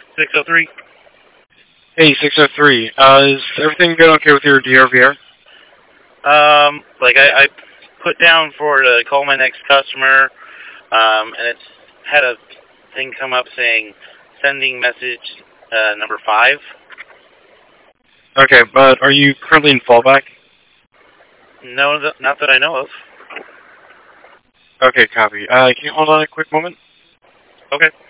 603. Hey, 603. Is everything going okay with your DRVR? Like I put down for to call my next customer, and it's had a thing come up saying sending message number 5. Okay, but are you currently in fallback? No, not that I know of. Okay, copy. Can you hold on a quick moment? Okay.